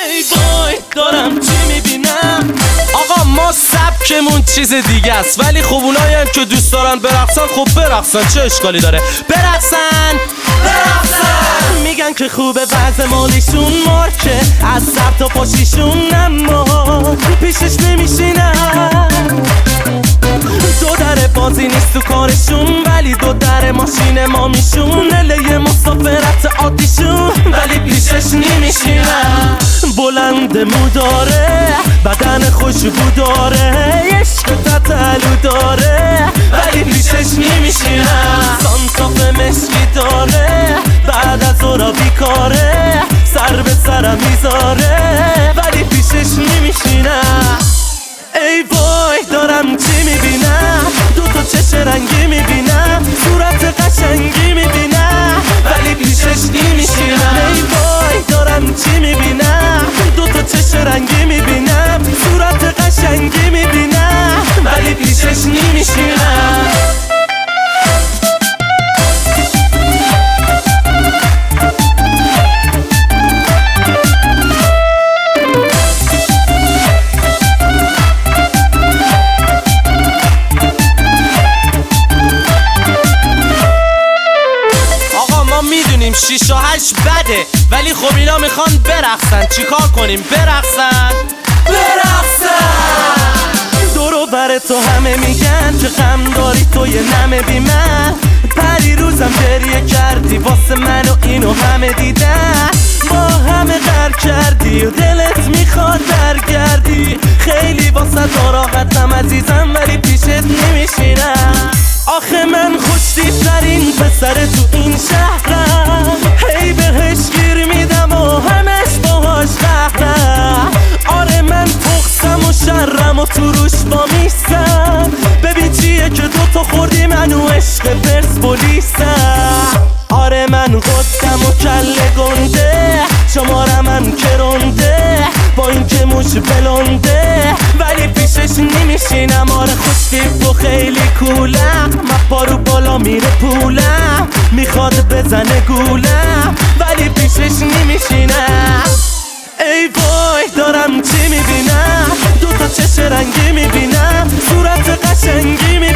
ای وای دارم چی میبینم. آقا ما سبکمون چیز دیگه است، ولی خب اونایی هم که دوست دارن برقصن خب برقصن، چه اشکالی داره؟ برقصن میگن که خوبه وضع مالیشون مارکه از سر تا پاشیشون، اما پیشش نمیشینم. دو در بازی نیست تو کارشون، ولی دو در ماشین ما میشون. اله مسافرت عادیشون، ولی پیشش نمیشینم. بلند مو داره، بدن خوشبو داره، عشق تتلو داره، ولی پیشش نمیشینم. سانتاف مشکی داره، بعد از اورا بیکاره، سر به سرم میذاره، ولی پیشش نمیشینم. ای وای دارم چی میبینم، دو تا چش رنگی میبینم، صورت قشنگی میبینم، ولی پیشش نمیشینم. ای وای دارم چی میبینم، دو تا چش رنگی میبینم، صورت قشنگی میبینم، ولی پیشش نمیشینم. میدونیم 6 و 8 بده، ولی خب اینا میخوان برقصن، چیکار کنیم؟ برقصن دورو بر تو همه میگن که غم داری تو یه نمه بی من. پری روزم گریه کردی واسه من و اینو همه دیدن، با همه غر کردی و دلت میخواد برگردی. خیلی واسه ناراحتم عزیزم، ولی پیشت نمیشینم. آخه من خوشتیب‌ترین پسر تو این شهرم، هی بهش گیر میدم و همش باهاش قهرم. آره من پخسم و شرم و تو روش با میستم. ببین چیه که دوتا خوردی من و عشق پرسپولیسم. آره من قدم و کله گنده، شماره من کرنده، با این که موش بلنده، ولی پیشش نمیشینم. آره خوشتیب و خیلی کولم، مپا رو بالا میره پولم، میخواد بزنه گولم، ولی پیشش نمیشینم. ای وای دارم چی میبینم، دو تا چش رنگی میبینم، صورت قشنگی میبینم،